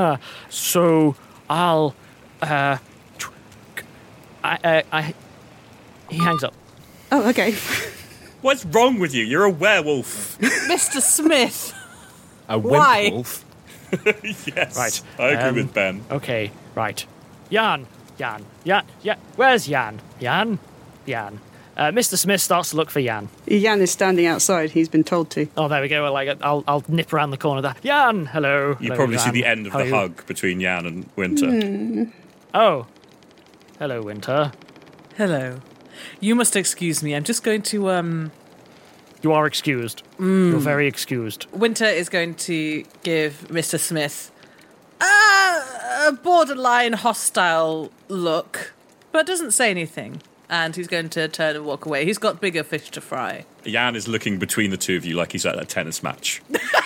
So I'll, uh, tr- I, uh, I, he hangs up. Oh, okay. What's wrong with you? You're a werewolf. Mister Smith. A Why? wolf. Yes. Right. I agree um, with Ben. Okay, right. Jan, Jan, Jan, Jan. Where's Jan? Jan? Jan. Uh, Mister Smith starts to look for Jan. Jan is standing outside. He's been told to. Oh, there we go. Like, I'll, I'll nip around the corner there. Jan, hello. You hello, probably Jan. see the end of How the are you? hug between Jan and Winter. Mm. Oh. Hello, Winter. Hello. You must excuse me. I'm just going to, um... You are excused. Mm. You're very excused. Winter is going to give Mister Smith uh, a borderline hostile look, but doesn't say anything. And he's going to turn and walk away. He's got bigger fish to fry. Jan is looking between the two of you like he's at a tennis match.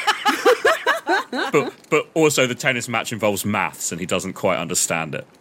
but, but also the tennis match involves maths and he doesn't quite understand it.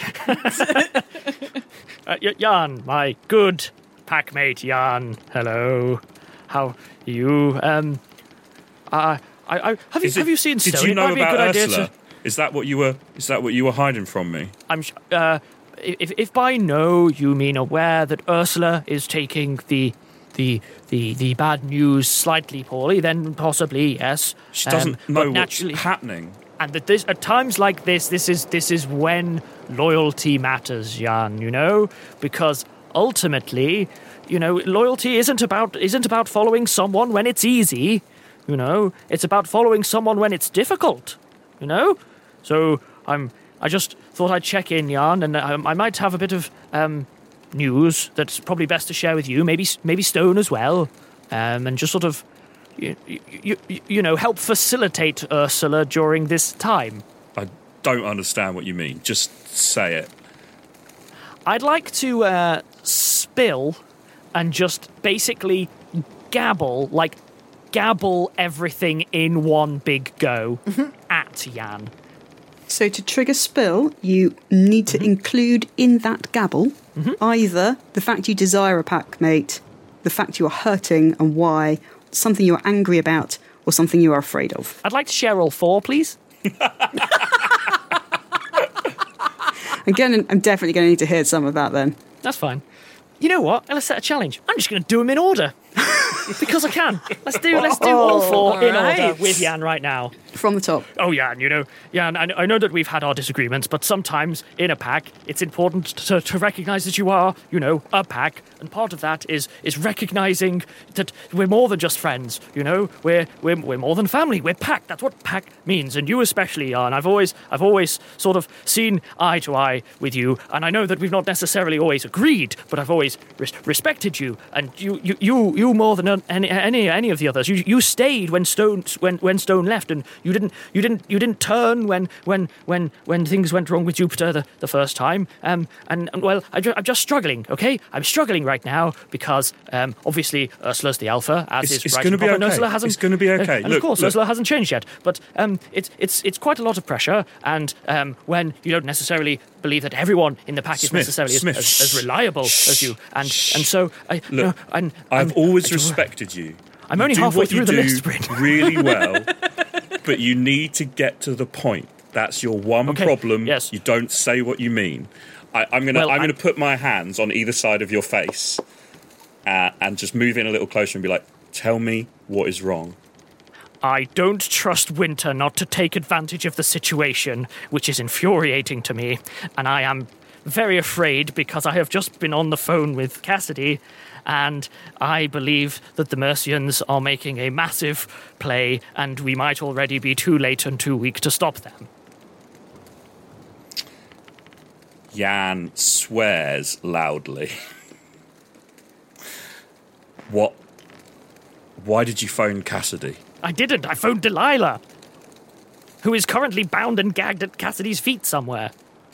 uh, y- Jan, my good packmate Jan. Hello. How are you? Um, uh, I, I, have you Is it- have you seen Did Stone? you It know might be a about good idea Ursula? to- Is that what you were? Is that what you were hiding from me? I'm. sh- Uh, if if by no you mean aware that Ursula is taking the the the the bad news slightly poorly, then possibly yes. She doesn't Um, know but what's naturally, happening. And that this at times like this, this is this is when loyalty matters, Jan. You know, because ultimately, you know, loyalty isn't about isn't about following someone when it's easy. You know, it's about following someone when it's difficult. You know, so I'm. I just thought I'd check in, Jan, and I, I might have a bit of um, news that's probably best to share with you. Maybe maybe Stone as well, um, and just sort of. You, you, you know, help facilitate Ursula during this time. I don't understand what you mean. Just say it. I'd like to uh, spill and just basically gabble, like gabble everything in one big go at Jan. So to trigger spill, you need to Mm-hmm. include in that gabble either the fact you desire a packmate, the fact you are hurting and why, something you are angry about, or something you are afraid of. I'd like to share all four, please. Again, I'm definitely going to need to hear some of that then. That's fine. You know what? Let's set a challenge. I'm just going to do them in order. Because I can. Let's do let's do all four All in right. order with Jan right now. From the top. Oh, Jan, you know, Jan, I, I know that we've had our disagreements, but sometimes in a pack, it's important to, to recognise that you are, you know, a pack, and part of that is is recognising that we're more than just friends, you know, we're we're we're more than family, we're pack. That's what pack means, and you especially, Jan. I've always I've always sort of seen eye to eye with you, and I know that we've not necessarily always agreed, but I've always res- respected you, and you you you you more than any any any of the others. You you stayed when Stone when when Stone left, and you didn't you didn't you didn't turn when when when when things went wrong with Jupiter the, the first time. Um and, and well, I ju- I'm just struggling. Okay, I'm struggling right now because um obviously Ursula's the alpha, as It's- is it's right gonna and be proper, and okay. Ursula hasn't. It's gonna be okay. Uh, and Look, of course, look. Ursula hasn't changed yet. But um it's it's it's quite a lot of pressure, and um when you don't necessarily believe that everyone in the pack is Smith, necessarily as, Smith, as, as shh, reliable shh, as you, and and so I Look, no, and, I've and- always I do- respected you. I'm You only do halfway what you through the do list, Bryn. really well, but you need to get to the point. That's your one Okay, problem. yes. You don't say what you mean. I, I'm gonna Well, I'm gonna I'm- put my hands on either side of your face uh, and just move in a little closer and be like, "Tell me what is wrong." I don't trust Winter not to take advantage of the situation, which is infuriating to me, and I am very afraid because I have just been on the phone with Cassidy, and I believe that the Mercians are making a massive play, and we might already be too late and too weak to stop them. Jan swears loudly. What? Why did you phone Cassidy? I didn't. I phoned Delilah, who is currently bound and gagged at Cassidy's feet somewhere.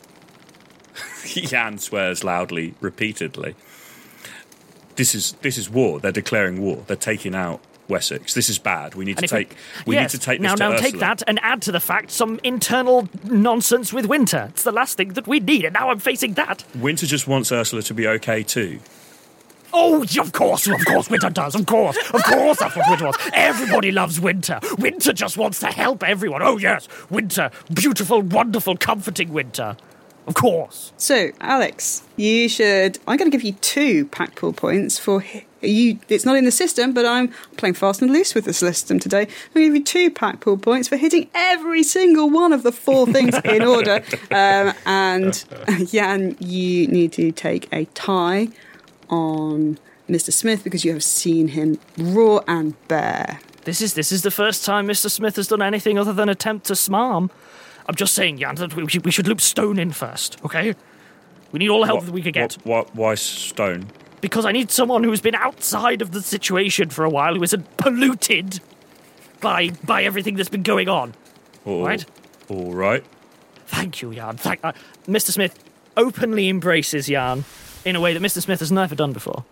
Jan swears loudly, repeatedly. This is this is war. They're declaring war. They're taking out Wessex. This is bad. We need And to if we- take. We yes, need to take this now, to now Ursula. take that and add to the fact some internal nonsense with Winter. It's the last thing that we need, and now I'm facing that. Winter just wants Ursula to be okay too. Oh, of course, of course, Winter does. Of course, of course, that's what Winter wants. Everybody loves Winter. Winter just wants to help everyone. Oh yes, Winter, beautiful, wonderful, comforting Winter. Of course. So, Alex, you should. I'm going to give you two pack pull points for hi- you. It's not in the system, but I'm playing fast and loose with the system today. I'm going to give you two pack pull points for hitting every single one of the four things in order. Um, and Jan, you need to take a tie on Mister Smith because you have seen him raw and bare. This is this is the first time Mister Smith has done anything other than attempt to smarm. I'm just saying, Jan, that we should, we should loop Stone in first, okay? We need all the help What- that we could get. What, what, why Stone? Because I need someone who's been outside of the situation for a while, who isn't polluted by by everything that's been going on. All right? All right. Thank you, Jan. Thank, uh, Mister Smith openly embraces Jan in a way that Mister Smith has never done before.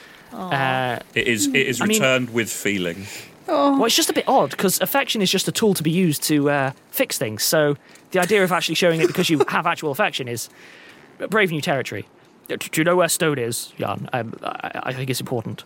Uh, It is it is I mean- returned with feeling. Oh. Well, it's just a bit odd, because affection is just a tool to be used to uh, fix things. So the idea of actually showing it because you have actual affection is brave new territory. Do do you know where Stone is, Jan? Um, I, I think it's important.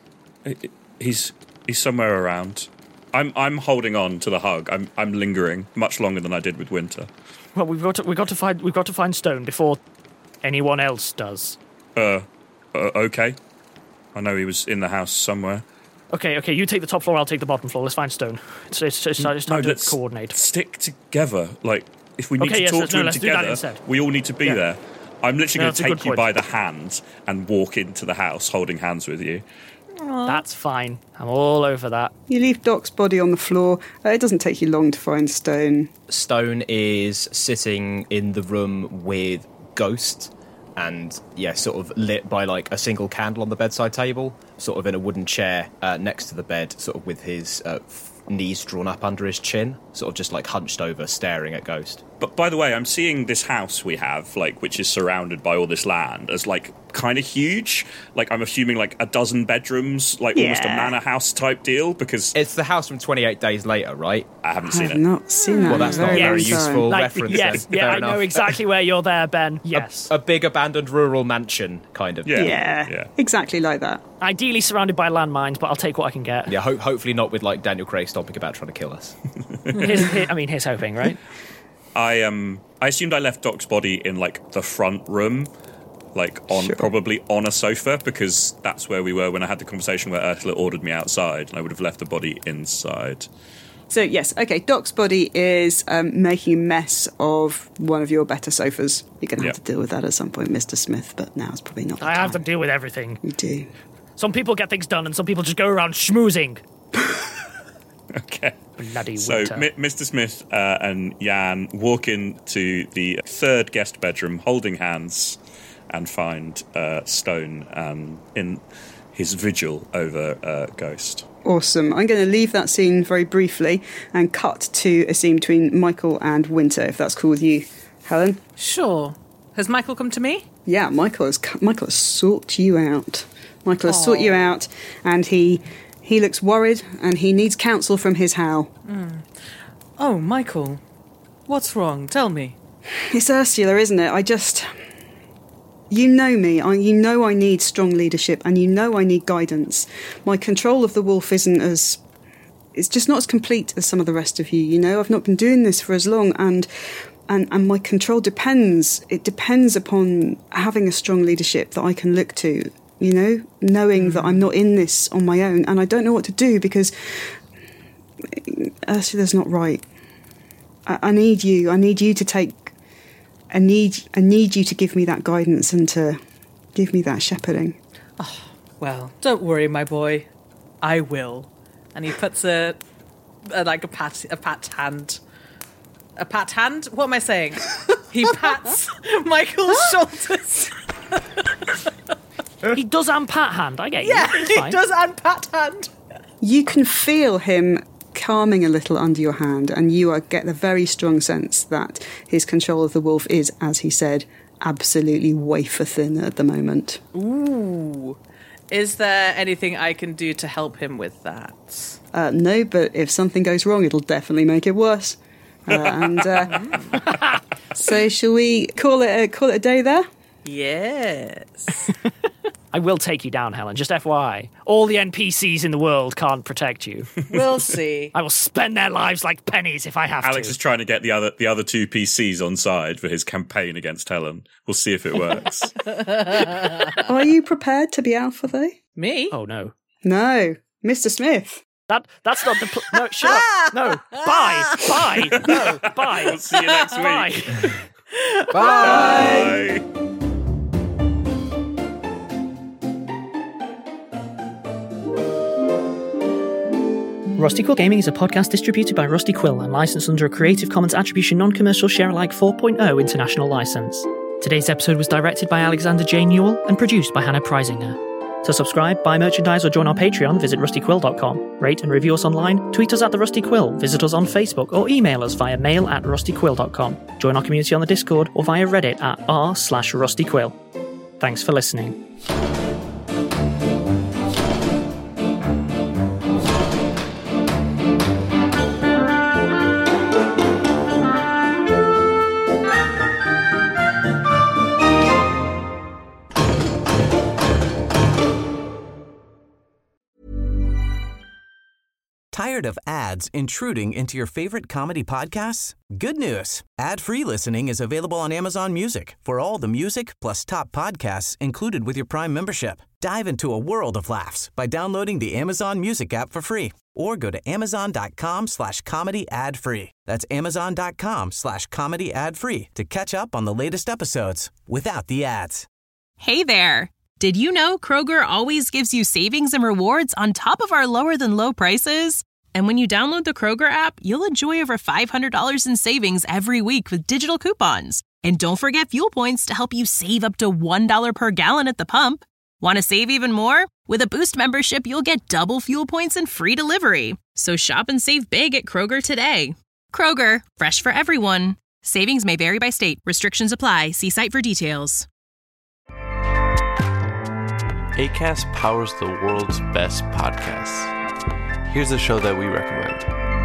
He's he's somewhere around. I'm I'm holding on to the hug. I'm I'm lingering much longer than I did with Winter. Well, we've got to, we've got to find we've got to find Stone before anyone else does. Uh, uh okay. I know he was in the house somewhere. Okay, okay. You take the top floor. I'll take the bottom floor. Let's find Stone. It's it's, it's, it's time No, to let's coordinate. Stick together. Like if we need Okay, to yes, talk let's- to no, him let's do that together, instead. we all need to be Yeah. there. I'm literally No, going to that's a good take you point. by the hand and walk into the house, holding hands with you. That's fine. I'm all over that. You leave Doc's body on the floor. Uh, it doesn't take you long to find Stone. Stone is sitting in the room with Ghost, and yeah, sort of lit by like a single candle on the bedside table, sort of in a wooden chair uh, next to the bed, sort of with his uh, f- knees drawn up under his chin, sort of just like hunched over, staring at Ghost. But by the way, I'm seeing this house we have, like, which is surrounded by all this land, as like kind of huge. Like, I'm assuming like a dozen bedrooms, like almost a Yeah. manor house type deal. Because it's the house from twenty-eight Days Later, right? I haven't seen I've it. not seen that. Well, that's in not a very very long time. useful Like, reference. yes, then. yeah, Fair I know enough. exactly where you're there, Ben. Yes. A, a big abandoned rural mansion, kind of. Yeah, exactly like that. Ideally surrounded by landmines, but I'll take what I can get. Yeah, ho- hopefully not with like Daniel Craig stomping about trying to kill us. Here's, here, I mean, here's hoping, right? I um I assumed I left Doc's body in like the front room, like on probably on a sofa, because that's where we were when I had the conversation where Ursula ordered me outside, and I would have left the body inside. So, yes, okay, Doc's body is um, making a mess of one of your better sofas. You're going to have Yeah. to deal with that at some point, Mister Smith, but now it's probably not the I time. have to deal with everything. You do. Some people get things done, and some people just go around schmoozing. Okay. Bloody So winter. Mi- Mister Smith uh, and Jan walk into the third guest bedroom, holding hands, and find uh, Stone um, in his vigil over uh, Ghost. Awesome. I'm going to leave that scene very briefly and cut to a scene between Michael and Winter, if that's cool with you, Helen. Sure. Has Michael come to me? Yeah, Michael has Michael has sought you out. Michael has sought you out, and he he looks worried, and he needs counsel from his Hal. Mm. Oh, Michael. What's wrong? Tell me. It's Ursula, isn't it? I just... You know me. I, you know I need strong leadership, and you know I need guidance. My control of the wolf isn't as... It's just not as complete as some of the rest of you, you know? I've not been doing this for as long, and... And, and my control depends, it depends upon having a strong leadership that I can look to, you know, knowing that I'm not in this on my own, and I don't know what to do because Ursula's not right. I, I need you, I need you to take, I need, I need you to give me that guidance and to give me that shepherding. Oh, well, don't worry, my boy. I will. And he puts a, a like a pat, a pat hand A pat hand? What am I saying? He pats Michael's shoulders. He does and pat hand, I get you. Yeah, It's he fine. does and pat hand. You can feel him calming a little under your hand, and you are, get the very strong sense that his control of the wolf is, as he said, absolutely wafer thin at the moment. Ooh. Is there anything I can do to help him with that? Uh, no, but if something goes wrong, it'll definitely make it worse. Uh, and uh, so, shall we call it a, call it a day there? Yes. I will take you down, Helen, just F Y I. All the N P Cs in the world can't protect you. We'll see. I will spend their lives like pennies if I have Alex to. is trying to get the other the other two P Cs on side for his campaign against Helen. We'll see if it works. Are you prepared to be alpha, though? Me? Oh, no. No. Mister Smith. That That's not the... Pl- no, shut up. No. Bye. Bye. No. Bye. We'll see you next Bye. week. Bye. Bye. Rusty Quill Gaming is a podcast distributed by Rusty Quill and licensed under a Creative Commons Attribution Non-Commercial Share-alike four point oh international license. Today's episode was directed by Alexander J. Newell and produced by Hannah Preisinger. To subscribe, buy merchandise, or join our Patreon, visit rusty quill dot com. Rate and review us online, tweet us at The Rusty Quill, visit us on Facebook, or email us via mail at rusty quill dot com. Join our community on the Discord or via Reddit at r slash rustyquill. Thanks for listening. Tired of ads intruding into your favorite comedy podcasts? Good news. Ad-free listening is available on Amazon Music for all the music plus top podcasts included with your Prime membership. Dive into a world of laughs by downloading the Amazon Music app for free or go to amazon.com slash comedy ad free. That's amazon.com slash comedy ad free to catch up on the latest episodes without the ads. Hey there. Did you know Kroger always gives you savings and rewards on top of our lower than low prices? And when you download the Kroger app, you'll enjoy over five hundred dollars in savings every week with digital coupons. And don't forget fuel points to help you save up to one dollar per gallon at the pump. Want to save even more? With a Boost membership, you'll get double fuel points and free delivery. So shop and save big at Kroger today. Kroger, fresh for everyone. Savings may vary by state. Restrictions apply. See site for details. Acast powers the world's best podcasts. Here's a show that we recommend.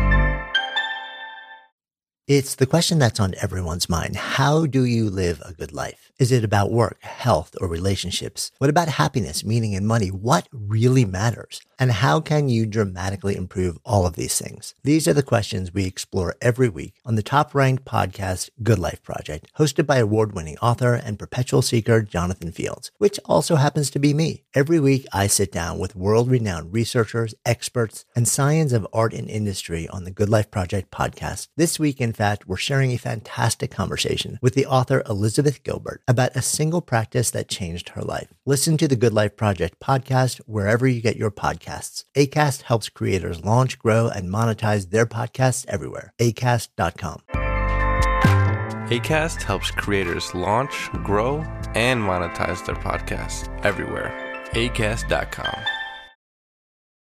It's the question that's on everyone's mind. How do you live a good life? Is it about work, health, or relationships? What about happiness, meaning, and money? What really matters? And how can you dramatically improve all of these things? These are the questions we explore every week on the top-ranked podcast, Good Life Project, hosted by award-winning author and perpetual seeker Jonathan Fields, which also happens to be me. Every week, I sit down with world-renowned researchers, experts, and scions of art and industry on the Good Life Project podcast. This week, in fact, we're sharing a fantastic conversation with the author Elizabeth Gilbert about a single practice that changed her life. Listen to the Good Life Project podcast wherever you get your podcasts. Acast helps creators launch, grow, and monetize their podcasts everywhere. acast dot com. Acast helps creators launch, grow, and monetize their podcasts everywhere. acast dot com.